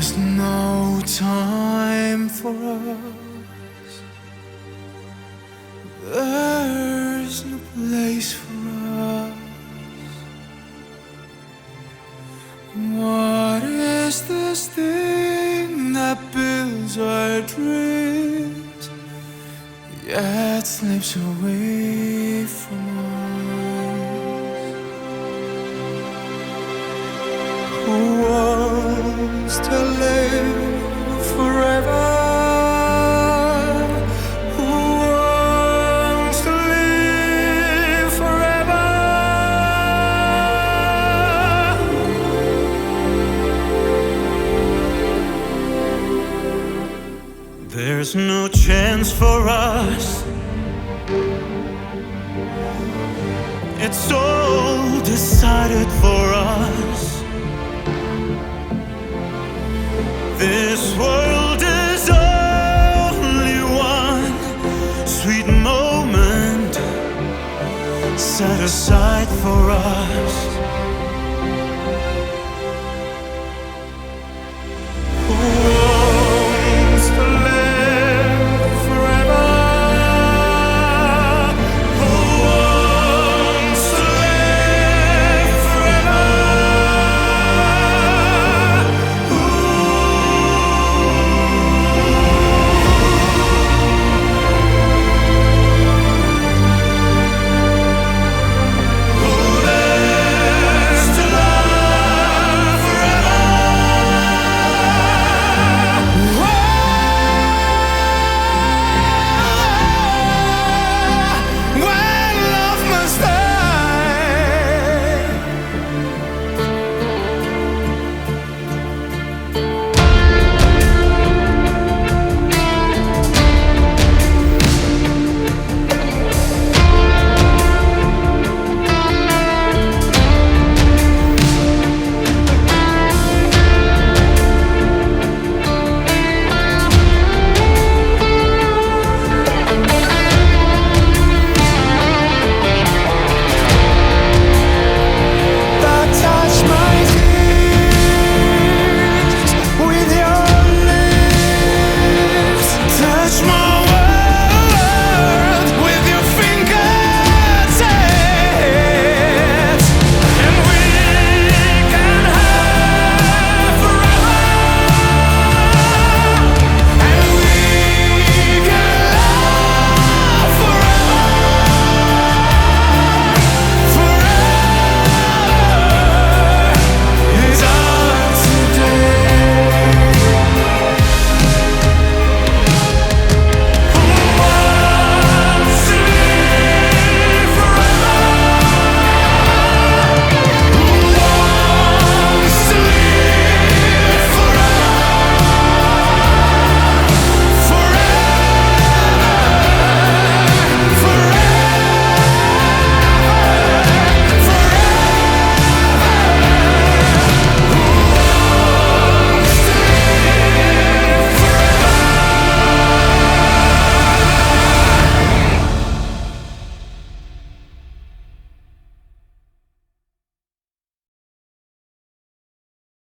There's no time for us. There's no place for us. What is this thing that builds our dreams, yet slips away from us? Who wants to live forever? Who wants to live forever? There's no chance for us. It's all decided for us. This world is only one sweet moment set aside for us.